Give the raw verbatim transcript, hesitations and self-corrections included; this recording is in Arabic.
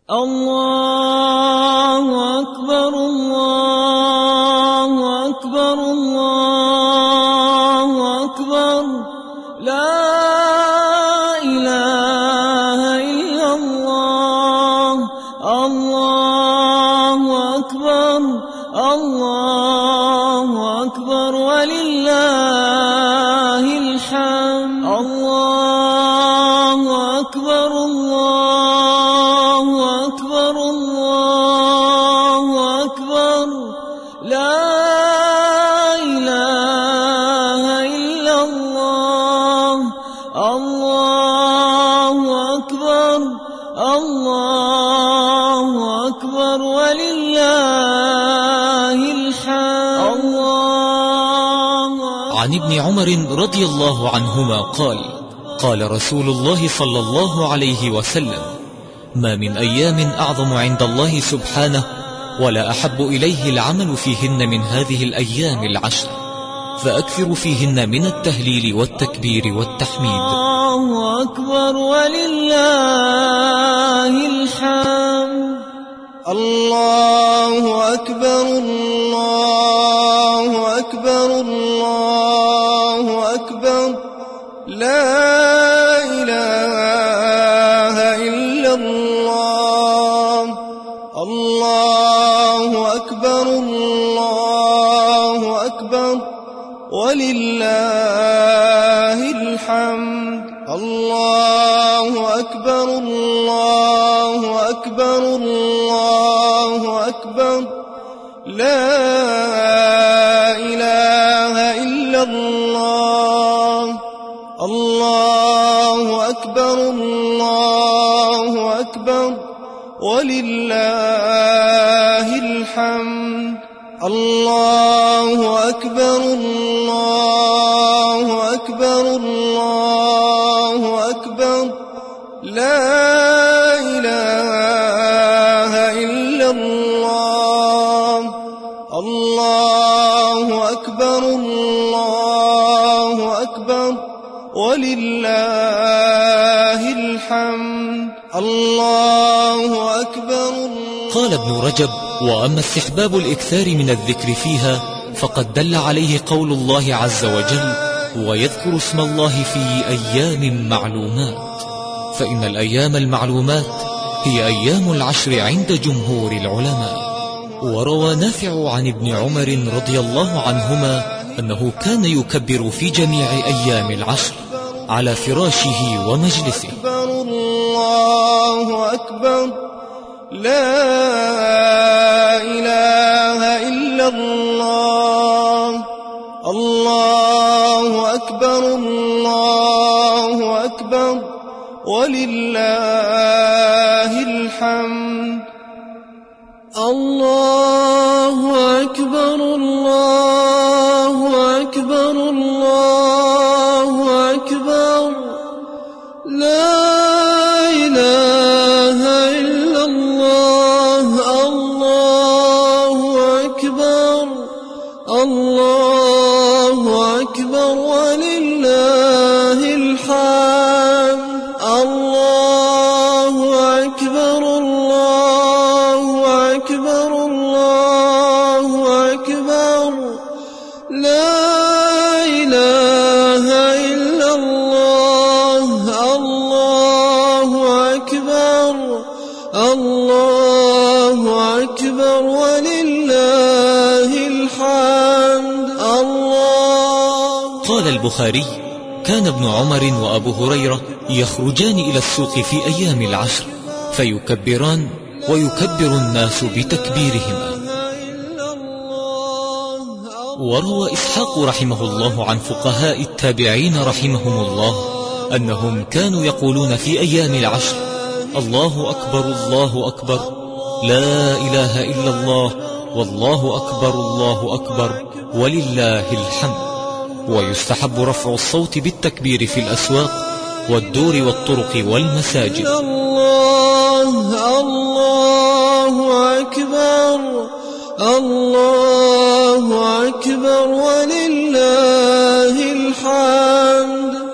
الله أكبر الله أكبر الله أكبر لا إله إلا الله الله أكبر الله أكبر ولله الحمد الله أكبر الله أكبر الله أكبر لا إله إلا الله الله أكبر الله أكبر ولله الحمد الله. عن ابن عمر رضي الله عنهما قال: قال رسول الله صلى الله عليه وسلم: ما من أيام أعظم عند الله سبحانه ولا أحب إليه العمل فيهن من هذه الأيام العشر، فأكثر فيهن من التهليل والتكبير والتحميد. الله أكبر ولله الحمد. الله أكبر الله أكبر الله أكبر لا إله إلا الله الله أكبر الله أكبر ولله الحمد الله أكبر الله أكبر الله أكبر لا إله إلا الله الله أكبر الله أكبر ولله الحمد الله أكبر الله أكبر الله أكبر لا إله إلا الله الله أكبر الله أكبر ولله الحمد الله أكبر. قال ابن رجب: وأما استحباب الإكثار من الذكر فيها فقد دل عليه قول الله عز وجل: ويذكر اسم الله في أيام معلومات، فإن الأيام المعلومات هي أيام العشر عند جمهور العلماء. وروى نافع عن ابن عمر رضي الله عنهما أنه كان يكبر في جميع أيام العشر على فراشه ومجلسه. الله أكبر لا إله إلا الله الله أكبر الله أكبر ولله الحمد الله أكبر الله أكبر الله أكبر لا إله إلا الله الله أكبر الله أكبر ولله الحمد الله أكبر الله أكبر الله أكبر لا إله إلا الله الله أكبر الله أكبر ولله الحمد الله. قال البخاري: كان ابن عمر وأبو هريرة يخرجان إلى السوق في أيام العشر فيكبران ويكبر الناس بتكبيرهما. وروى إسحاق رحمه الله عن فقهاء التابعين رحمهم الله أنهم كانوا يقولون في أيام العشر: الله أكبر الله أكبر لا إله إلا الله والله أكبر الله أكبر ولله الحمد. ويستحب رفع الصوت بالتكبير في الأسواق والدور والطرق والمساجد. الله الله أكبر الله أكبر ولله الحمد.